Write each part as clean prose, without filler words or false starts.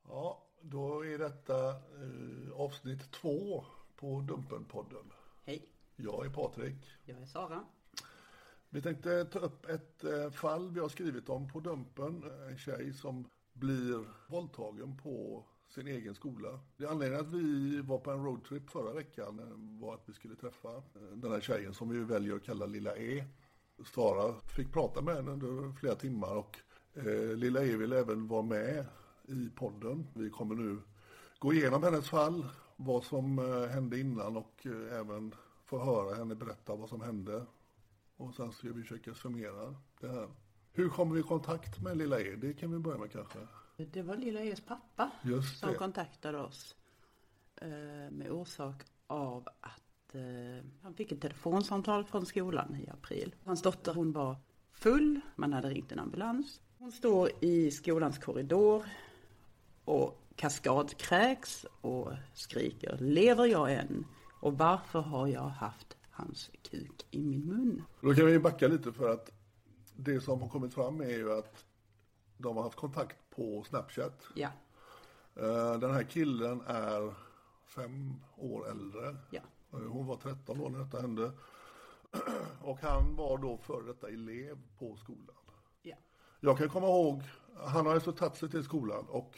Ja, då är detta avsnitt 2 på Dumpen-podden. Hej. Jag är Patrik. Jag är Sara. Vi tänkte ta upp ett fall vi har skrivit om på Dumpen. En tjej som blir våldtagen på sin egen skola. Det är anledningen att vi var på en roadtrip förra veckan var att vi skulle träffa den här tjejen som vi väljer att kalla Lilla E. Sara fick prata med henne under flera timmar och Lilla E vill även vara med i podden. Vi kommer nu gå igenom hennes fall, vad som hände innan och även få höra henne berätta vad som hände. Och sen ska vi försöka summera det här. Hur kommer vi i kontakt med Lilla E? Det kan vi börja med kanske. Det var Lilla E's pappa som kontaktade oss med orsak av att han fick ett telefonsamtal från skolan i april. Hans dotter, hon var full, man hade ringt en ambulans. Hon står i skolans korridor och kaskadkräks och skriker: lever jag än? Och varför har jag haft hans kuk i min mun? Då kan vi backa lite för att det som har kommit fram är ju att de har haft kontakt på Snapchat. Ja. Den här killen är 5 år äldre. Ja. Hon var 13 år när detta hände. Och han var då före detta elev på skolan. Ja. Jag kan komma ihåg, han har alltså tagit sig till skolan och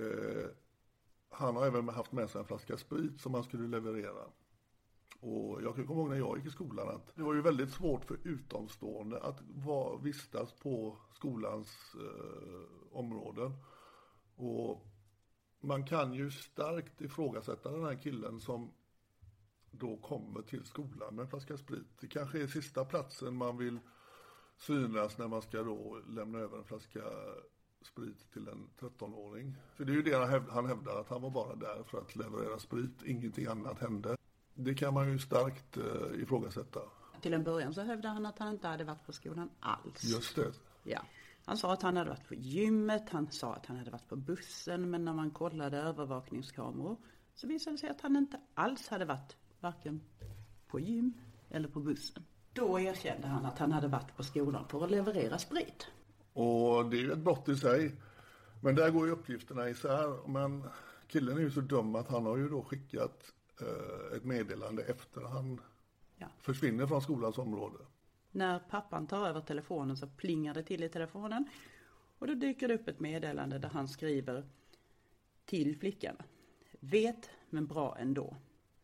han har även haft med sig en flaska sprit som han skulle leverera. Och jag kan komma ihåg när jag gick i skolan att det var ju väldigt svårt för utomstående att vistas på skolans områden. Och man kan ju starkt ifrågasätta den här killen som då kommer till skolan med en flaska sprit. Det kanske är sista platsen man vill synas när man ska då lämna över en flaska sprit till en 13-åring. För det är ju det han hävdar, att han var bara där för att leverera sprit, ingenting annat hände. Det kan man ju starkt ifrågasätta. Till en början så hävdade han att han inte hade varit på skolan alls. Just det. Ja. Han sa att han hade varit på gymmet, han sa att han hade varit på bussen, men när man kollade övervakningskameror så visade det sig att han inte alls hade varit varken på gym eller på bussen. Då erkände han att han hade varit på skolan för att leverera sprit. Och det är ju ett brott i sig. Men där går ju uppgifterna isär. Men killen är ju så dum att han har ju då skickat ett meddelande efter han försvinner från skolans område. När pappan tar över telefonen så plingar det till i telefonen. Och då dyker det upp ett meddelande där han skriver till flickan: vet men bra ändå.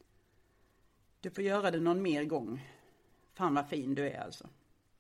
Du får göra det någon mer gång. Fan vad fin du är alltså.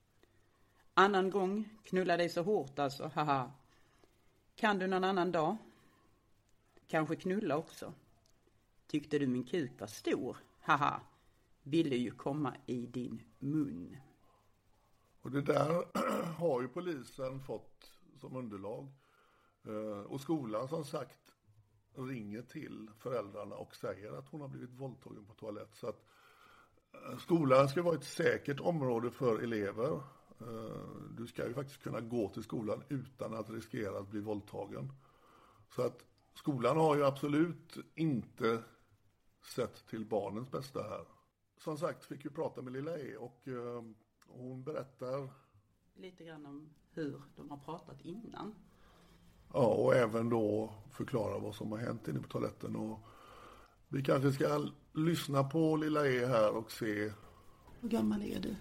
Annan gång, knulla dig så hårt alltså, haha. Kan du någon annan dag? Kanske knulla också. Tyckte du min kuk var stor? Haha. Ville ju komma i din mun. Och det där har ju polisen fått som underlag. Och skolan som sagt ringer till föräldrarna och säger att hon har blivit våldtagen på toalett. Så att skolan ska vara ett säkert område för elever. Du ska ju faktiskt kunna gå till skolan utan att riskera att bli våldtagen. Så att skolan har ju absolut inte sett till barnens bästa här. Som sagt fick vi prata med Lilla E och hon berättar lite grann om hur de har pratat innan. Ja, och även då förklara vad som har hänt inne på toaletten. Och vi kanske ska lyssna på Lilla E här och se. Hur gammal är du?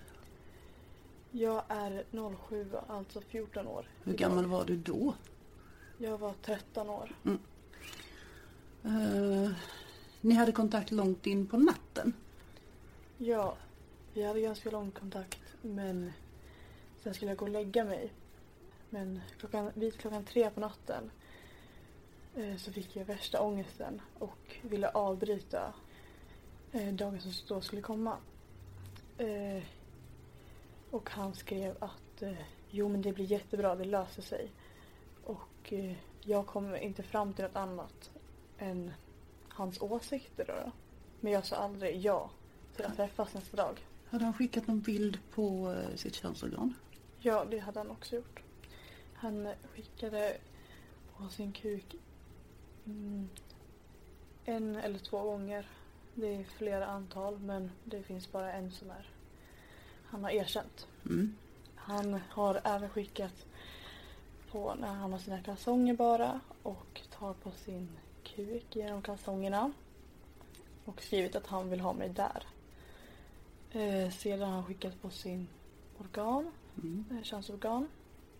Jag är 07, alltså 14 år. Hur gammal var du då? Jag var 13 år. Ni hade kontakt långt in på natten? Ja, vi hade ganska lång kontakt, men sen skulle jag gå och lägga mig. Men vid klockan 3 på natten så fick jag värsta ångesten och ville avbryta dagen som då skulle komma. Och han skrev att jo men det blir jättebra, det löser sig. Och jag kom inte fram till något annat än hans åsikter då. Men jag sa aldrig ja till att träffas nästa dag. Hade han skickat någon bild på sitt könsorgan? Ja, det hade han också gjort. Han skickade på sin kuk 1 eller 2 gånger. Det är flera antal, men det finns bara en som han har erkänt. Han har även skickat på när han har sina kalsonger bara och tar på sin kuk genom kalsongerna. Och skrivit att han vill ha mig där. Sedan har han skickat på sin organ, könsorgan.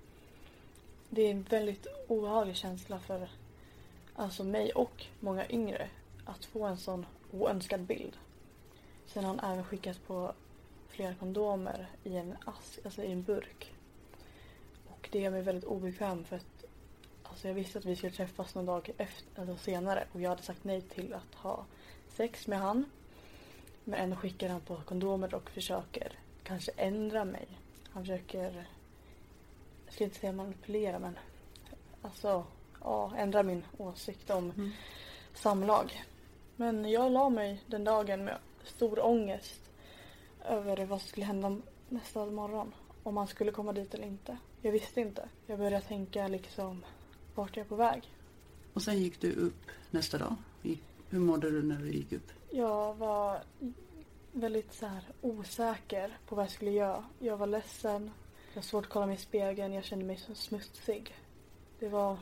Det är en väldigt obehaglig känsla för alltså mig och många yngre att få en sån oönskad bild. Sen har han även skickat på flera kondomer i en ask, alltså i en burk. Och det gör mig väldigt obekväm för att alltså jag visste att vi skulle träffas någon dag efter, alltså senare och jag hade sagt nej till att ha sex med han. Men ändå skickar han på kondomer och försöker kanske ändra mig. Han försöker, jag ska inte säga manipulera men alltså ja, ändra min åsikt om samlag. Men jag la mig den dagen med stor ångest över vad som skulle hända nästa morgon. Om han skulle komma dit eller inte. Jag visste inte. Jag började tänka liksom vart jag är på väg. Och sen gick du upp nästa dag. Hur mådde du när du gick upp? Jag var väldigt så här osäker på vad jag skulle göra. Jag var ledsen. Jag var svårt att kolla mig i spegeln. Jag kände mig så smutsig. Det var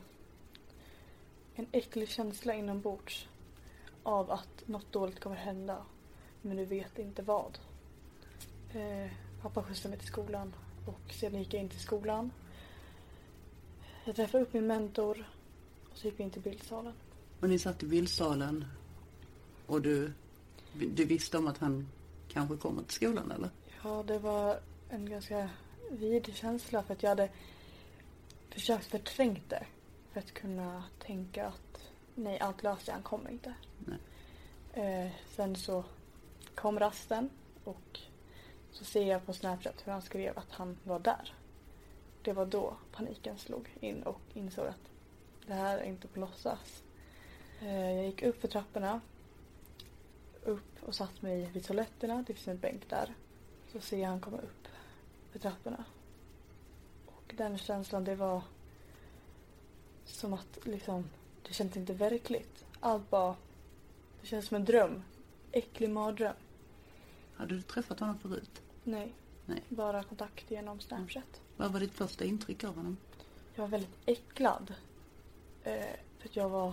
en äcklig känsla inombords av att något dåligt kommer hända. Men du vet inte vad. Pappa skjutsade mig till skolan och sedan gick jag in till skolan. Jag träffade upp min mentor och så gick vi in till bildsalen. Och ni satt i bildsalen och du visste om att han kanske kommer till skolan eller? Ja, det var en ganska vidrig känsla för att jag hade försökt förträngt det. För att kunna tänka att nej, allt löser han kommer inte. Nej. Sen så kom rasten och så ser jag på Snapchat hur han skrev att han var där. Det var då paniken slog in och insåg att det här är inte på låtsas. Jag gick upp för trapporna. Upp och satt mig vid toaletterna. Det finns en bänk där. Så ser jag han komma upp för trapporna. Och den känslan, det var som att liksom, det kändes inte verkligt. Allt bara, det känns som en dröm. Äcklig mardröm. Hade du träffat honom förut? Nej. Nej. Bara kontakt genom Snapchat. Vad var ditt första intryck av honom? Jag var väldigt äcklad. För att jag var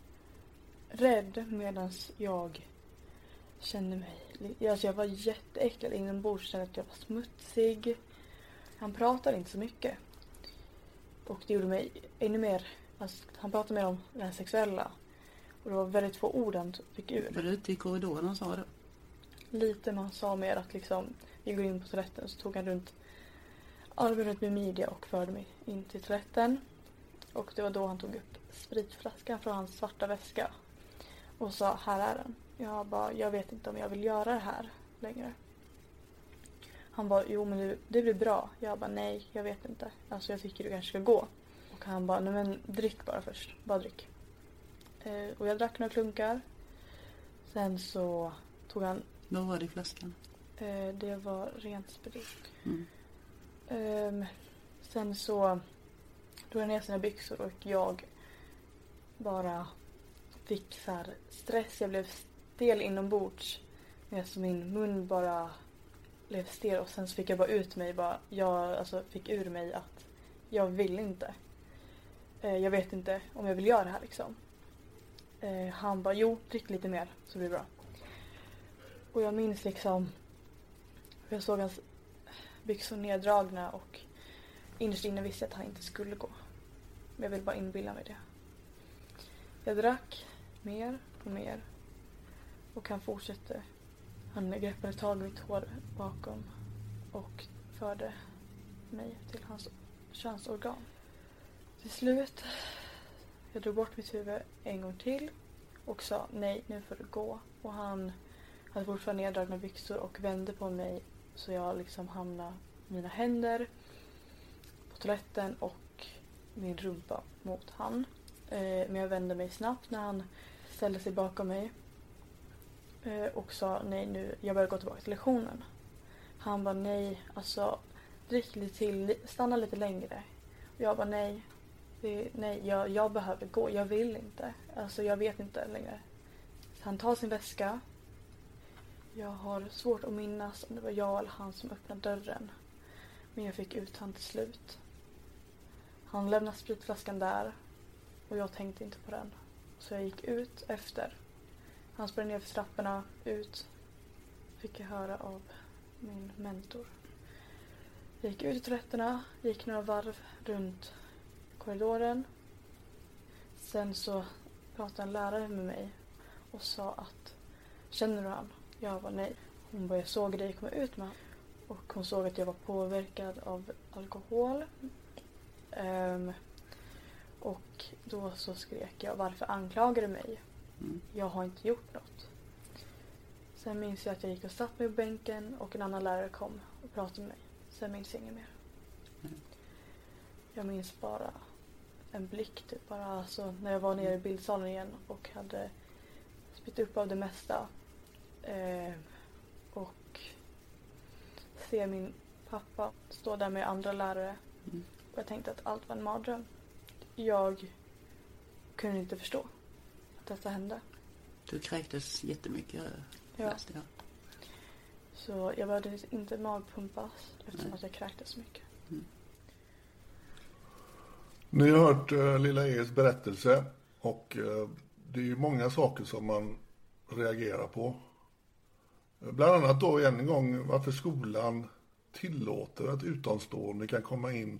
rädd medan jag kände mig... Alltså jag var jätteäcklad inombords. Kände att jag var smutsig. Han pratade inte så mycket. Och det gjorde mig ännu mer... Alltså, han pratade mer om det här sexuella. Och det var väldigt få ord han fick ur. Var du ute i korridoren och sa det? Lite, men han sa mer att liksom... Vi går in på toaletten och så tog han runt armen runt min midja och förde mig in till toaletten. Och det var då han tog upp spritflaskan från hans svarta väska. Och sa, här är den. Jag vet inte om jag vill göra det här längre. Han bara, jo men det blir bra. Jag bara, nej, jag vet inte. Alltså jag tycker du kanske ska gå. Och han bara, nej men drick bara först. Bara drick. Och jag drack några klunkar. Sen så tog han... Vad var det i flaskan? Det var rent sprit. Mm. Sen så tog han ner sina byxor och jag bara fick så här stress. Jag blev stel inombords. Alltså min mun bara blev stel och sen så fick jag bara ut mig. Jag fick ur mig att jag vill inte. Jag vet inte om jag vill göra det här liksom. Han bara, jo, drick lite mer så blir det bra. Och jag minns liksom, jag såg hans byxor neddragna och innerst inne visste jag att han inte skulle gå. Men jag vill bara inbilla mig det. Jag drack mer och mer. Och han fortsatte. Han greppade tag i mitt hår bakom och förde mig till hans könsorgan. Till slut, jag drog bort mitt huvud en gång till och sa nej, nu får du gå. Och han hade fortfarande neddragna byxor och vände på mig så jag liksom hamnade mina händer på toaletten och min rumpa mot han. Men jag vände mig snabbt när han ställde sig bakom mig och sa nej nu, jag börjar gå tillbaka till lektionen. Han bara nej, alltså drick lite till, stanna lite längre. Och jag bara nej, jag behöver gå, jag vill inte. Alltså jag vet inte längre. Så han tar sin väska. Jag har svårt att minnas om det var jag eller han som öppnade dörren. Men jag fick ut han till slut. Han lämnade spritflaskan där och jag tänkte inte på den. Så jag gick ut efter. Han sprang ner för trapporna, ut. Fick jag höra av min mentor. Jag gick ut i toaletterna, gick några varv runt korridoren. Sen så pratade en lärare med mig och sa att känner du han? Jag var nej. Hon bara, jag såg dig komma ut med. Och hon såg att jag var påverkad av alkohol. Och då så skrek jag, varför anklagar du mig? Jag har inte gjort något. Sen minns jag att jag gick och satt mig på bänken och en annan lärare kom och pratade med mig. Sen minns jag inget mer. Jag minns bara en blick typ, bara alltså, när jag var nere i bildsalen igen och hade spytt upp av det mesta. Och se min pappa stå där med andra lärare. Och jag tänkte att allt var en mardröm. Jag kunde inte förstå att detta hände. Du kräktes jättemycket. Ja. Ja. Så jag behövde inte magpumpas eftersom att jag kräktes så mycket. Ni har hört lilla E's berättelse och det är ju många saker som man reagerar på. Bland annat då en gång varför skolan tillåter att utomstående kan komma in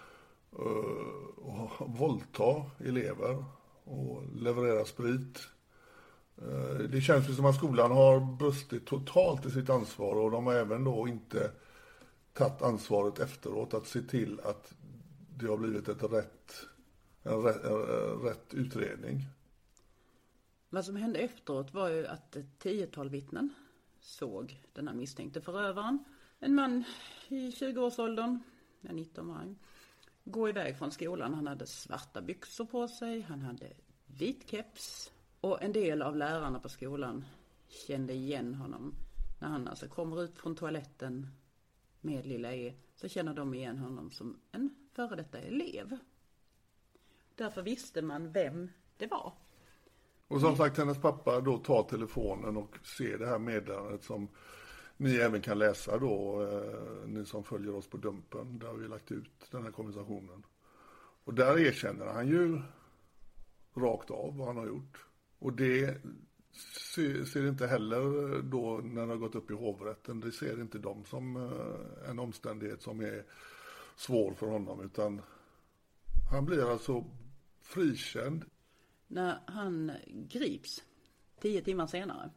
och våldta elever och leverera sprit. Det känns ju som att skolan har brustit totalt i sitt ansvar och de har även då inte tagit ansvaret efteråt att se till att det har blivit en rätt utredning. Vad som hände efteråt var ju att ett 10-tal vittnen såg den här misstänkte förövaren. En man i 20-årsåldern, 19 var han, gå iväg från skolan. Han hade svarta byxor på sig, han hade vit keps. Och en del av lärarna på skolan kände igen honom. När han alltså kommer ut från toaletten med lilla E så känner de igen honom som en före detta elev. Därför visste man vem det var. Och som sagt, hennes pappa då tar telefonen och ser det här meddelandet som ni även kan läsa då, ni som följer oss på Dumpen, där vi lagt ut den här konversationen. Och där erkänner han ju rakt av vad han har gjort. Och det ser inte heller då när det har gått upp i hovrätten, det ser inte de som en omständighet som är svår för honom, utan han blir alltså frikänd. När han grips 10 timmar senare,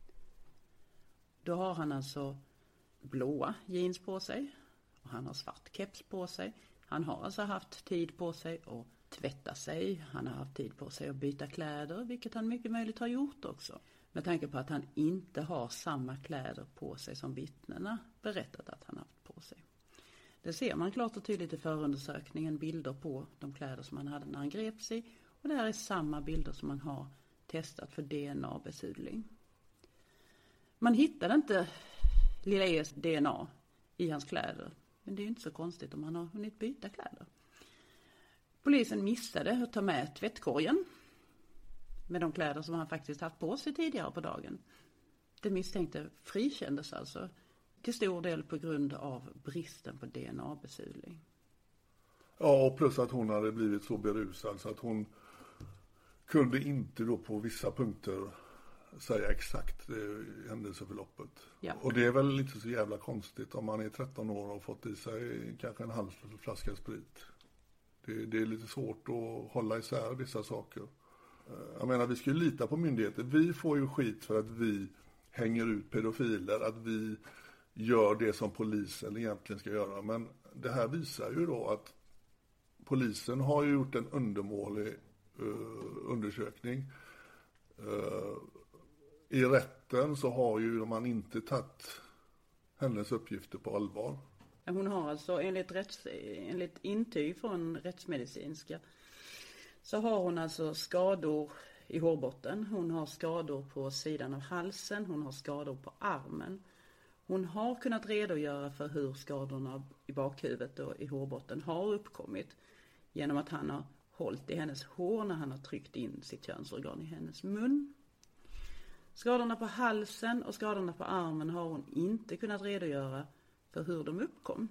då har han alltså blåa jeans på sig och han har svart keps på sig. Han har alltså haft tid på sig att tvätta sig, han har haft tid på sig att byta kläder, vilket han mycket möjligt har gjort också. Med tanke på att han inte har samma kläder på sig som vittnena berättat att han haft på sig. Det ser man klart och tydligt i förundersökningen, bilder på de kläder som han hade när han greps i. Och det här är samma bilder som man har testat för DNA-besudling. Man hittade inte lilla E's DNA i hans kläder. Men det är ju inte så konstigt om han har hunnit byta kläder. Polisen missade att ta med tvättkorgen med de kläder som han faktiskt haft på sig tidigare på dagen. Den misstänkte frikändes alltså till stor del på grund av bristen på DNA-besudling. Ja, och plus att hon hade blivit så berusad så att hon kunde inte då på vissa punkter säga exakt händelseförloppet. Ja. Och det är väl lite så jävla konstigt om man är 13 år och fått i sig kanske en halv flaska sprit. Det är lite svårt att hålla isär vissa saker. Jag menar, vi ska ju lita på myndigheter. Vi får ju skit för att vi hänger ut pedofiler, att vi gör det som polisen egentligen ska göra. Men det här visar ju då att polisen har ju gjort en undermålig undersökning. I rätten så har ju man inte tagit hennes uppgifter på allvar. Hon har alltså enligt intyg från rättsmedicinska så har hon alltså skador i hårbotten. Hon har skador på sidan av halsen. Hon har skador på armen. Hon har kunnat redogöra för hur skadorna i bakhuvudet och i hårbotten har uppkommit genom att han har hållit i hennes hår när han har tryckt in sitt könsorgan i hennes mun. Skadorna på halsen och skadorna på armen har hon inte kunnat redogöra för hur de uppkom.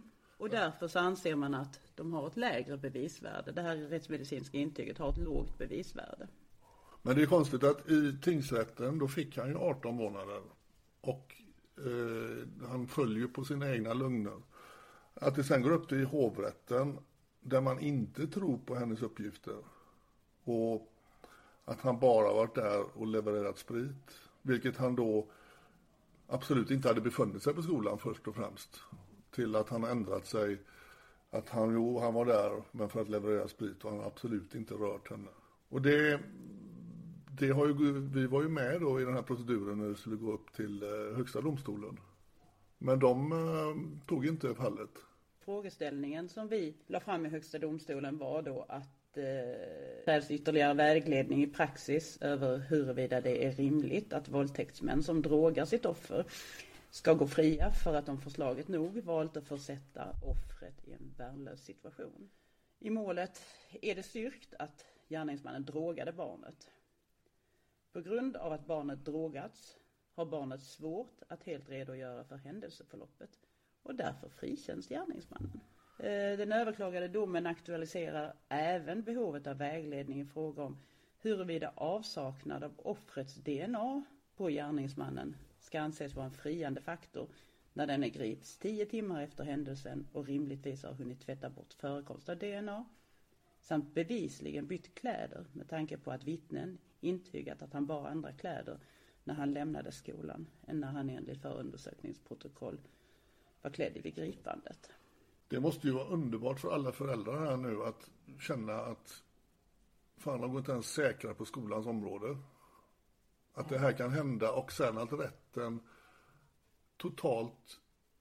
Och därför så anser man att de har ett lägre bevisvärde. Det här rättsmedicinska intyget har ett lågt bevisvärde. Men det är konstigt att i tingsrätten då fick han ju 18 månader och han följer på sina egna lögner. Att det sen går upp till hovrätten där man inte tror på hennes uppgifter och att han bara varit där och levererat sprit, vilket han då absolut inte hade befunnit sig på skolan först och främst, till att han ändrat sig, att han var där men för att leverera sprit och han absolut inte rört henne. Och det har ju, vi var ju med då i den här proceduren när det skulle gå upp till högsta domstolen. Men de tog inte fallet. Frågeställningen som vi la fram i högsta domstolen var då att krävs ytterligare vägledning i praxis över huruvida det är rimligt att våldtäktsmän som drogar sitt offer ska gå fria för att de förslaget nog valt att försätta offret i en värnlös situation. I målet är det styrkt att gärningsmannen drogade barnet. På grund av att barnet drogats har barnet svårt att helt redogöra för händelseförloppet och därför frikänns gärningsmannen. Den överklagade domen aktualiserar även behovet av vägledning i fråga om huruvida avsaknad av offrets DNA på gärningsmannen ska anses vara en friande faktor när den grips 10 timmar efter händelsen och rimligtvis har hunnit tvätta bort förekomst av DNA samt bevisligen bytt kläder med tanke på att vittnen intygat att han bar andra kläder när han lämnade skolan än när han enligt förundersökningsprotokoll var klädd vid gripandet. Det måste ju vara underbart för alla föräldrar här nu att känna att fan, de går inte ens säkra på skolans område. Att det här kan hända och sen att rätten totalt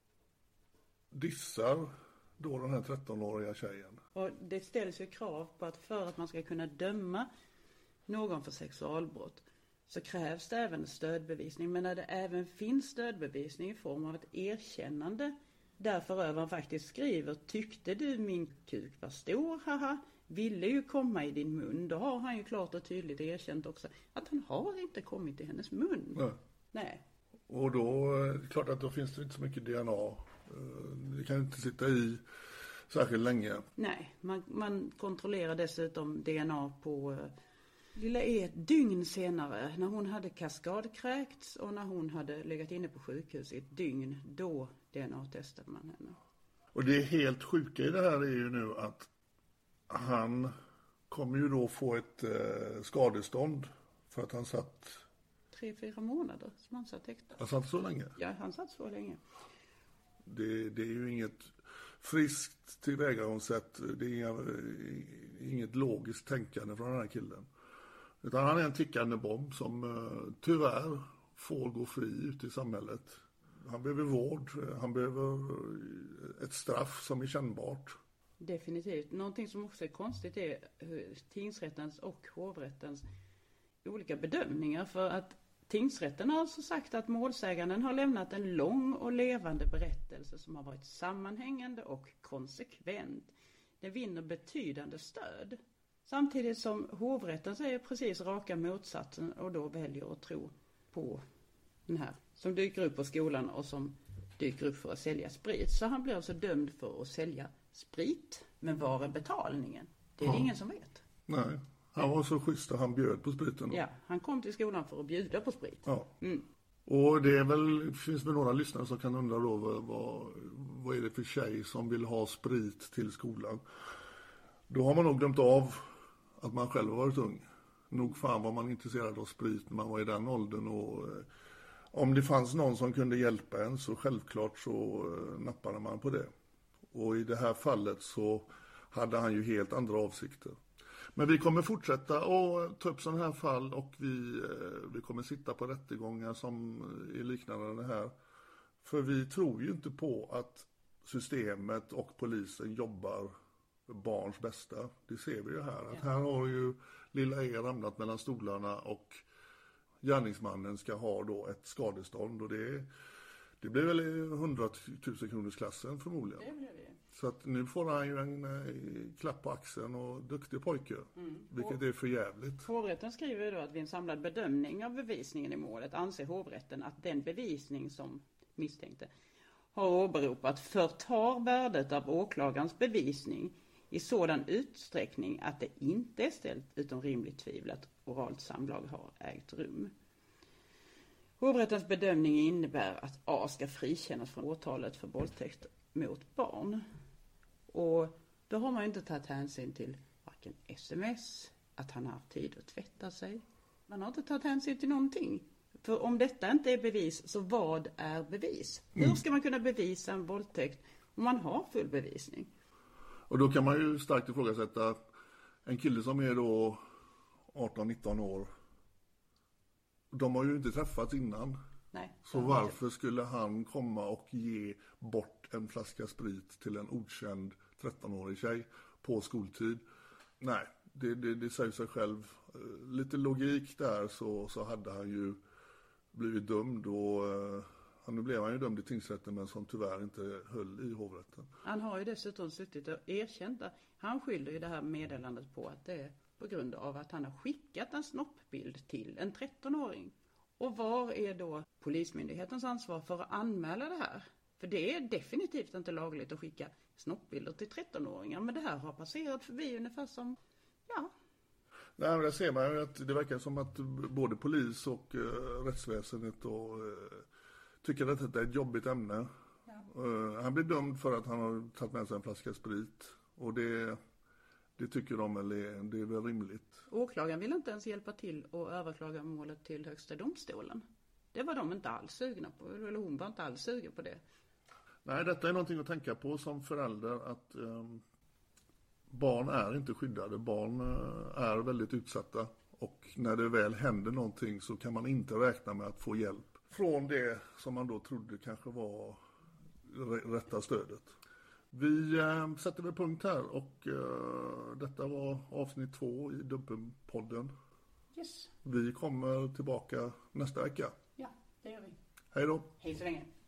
dissar då den här 13-åriga tjejen. Och det ställs ju krav på att för att man ska kunna döma någon för sexualbrott så krävs det även stödbevisning. Men när det även finns stödbevisning i form av ett erkännande där förövaren faktiskt skriver: tyckte du min kuk var stor, haha, ville ju komma i din mun. Då har han ju klart och tydligt erkänt också att han har inte kommit i hennes mun. Nej. Och då, klart att då finns det inte så mycket DNA. Det kan inte sitta i särskilt länge. Nej, man kontrollerar dessutom DNA på lilla ett dygn senare när hon hade kaskadkräkts och när hon hade legat inne på sjukhus i ett dygn. Då DNA-testade man henne. Och det helt sjuka i det här är ju nu att han kommer ju då få ett skadestånd för att han satt 3-4 månader som han satt häktad. Han satt så länge? Ja, han satt så länge. Det är ju inget friskt tillvägagångssätt. Det är inget logiskt tänkande från den här killen. Utan han är en tickande bomb som tyvärr får gå fri ute i samhället. Han behöver vård, han behöver ett straff som är kännbart. Definitivt. Någonting som också är konstigt är tingsrättens och hovrättens olika bedömningar. För att tingsrätten har alltså sagt att målsäganden har lämnat en lång och levande berättelse som har varit sammanhängande och konsekvent. Den vinner betydande stöd. Samtidigt som hovrätten säger precis raka motsatsen och då väljer att tro på den här som dyker upp på skolan och som dyker upp för att sälja sprit. Så han blir alltså dömd för att sälja sprit. Men var är betalningen? Det är det ingen som vet. Nej, han var så schysst att han bjöd på spriten då. Ja, han kom till skolan för att bjuda på sprit. Ja. Och det är väl, finns väl några lyssnare som kan undra då vad är det för tjej som vill ha sprit till skolan? Då har man nog glömt av att man själv har varit ung. Nog fan var man intresserad av sprit när man var i den åldern och om det fanns någon som kunde hjälpa en så självklart så nappade man på det. Och i det här fallet så hade han ju helt andra avsikter. Men vi kommer fortsätta att ta upp sådana här fall och vi kommer sitta på rättegångar som är liknande det här. För vi tror ju inte på att systemet och polisen jobbar för barns bästa. Det ser vi ju här. Att här har ju lilla E ramlat mellan stolarna och gärningsmannen ska ha då ett skadestånd. Och det blir väl 100 000 kronors klassen förmodligen. Det blir det. Så att nu får han ju en klapp på axeln och duktig pojke. Vilket är för jävligt. Hovrätten skriver då att vid en samlad bedömning av bevisningen i målet anser hovrätten att den bevisning som misstänkte har åberopat förtar värdet av åklagarens bevisning i sådan utsträckning att det inte är ställt utom rimligt tvivel att oralt samlag har ägt rum. Hovrättens bedömning innebär att A ska frikännas från åtalet för våldtäkt mot barn. Och då har man ju inte tagit hänsyn till varken sms, att han har haft tid att tvätta sig. Man har inte tagit hänsyn till någonting. För om detta inte är bevis, så vad är bevis? Hur ska man kunna bevisa en våldtäkt om man har full bevisning? Och då kan man ju starkt ifrågasätta en kille som är då 18-19 år. De har ju inte träffats innan. Nej, så varför skulle han komma och ge bort en flaska sprit till en okänd 13-årig tjej på skoltid? Nej, det säger sig själv. Lite logik där så hade han ju blivit dömd och nu blev han ju dömd i tingsrätten men som tyvärr inte höll i hovrätten. Han har ju dessutom suttit och erkänt att han skyller ju det här meddelandet på att det är på grund av att han har skickat en snoppbild till en 13-åring. Och var är då polismyndighetens ansvar för att anmäla det här? För det är definitivt inte lagligt att skicka snoppbilder till 13-åringar. Men det här har passerat förbi ungefär som, ja. Nej, men där ser man ju att det verkar som att både polis och rättsväsendet och, tycker att det är ett jobbigt ämne. Ja. Han blir dömd för att han har tagit med sig en flaska sprit. Och det tycker de väl det är väl rimligt. Åklagaren vill inte ens hjälpa till att överklaga målet till högsta domstolen. Det var de inte alls sugna på, eller hon var inte alls sugen på det. Nej, detta är någonting att tänka på som förälder, att barn är inte skyddade. Barn är väldigt utsatta och när det väl händer någonting så kan man inte räkna med att få hjälp från det som man då trodde kanske var rätta stödet. Vi sätter väl punkt här och detta var avsnitt 2 i Dumpen-podden. Yes. Vi kommer tillbaka nästa vecka. Ja, det gör vi. Hej då. Hej så länge.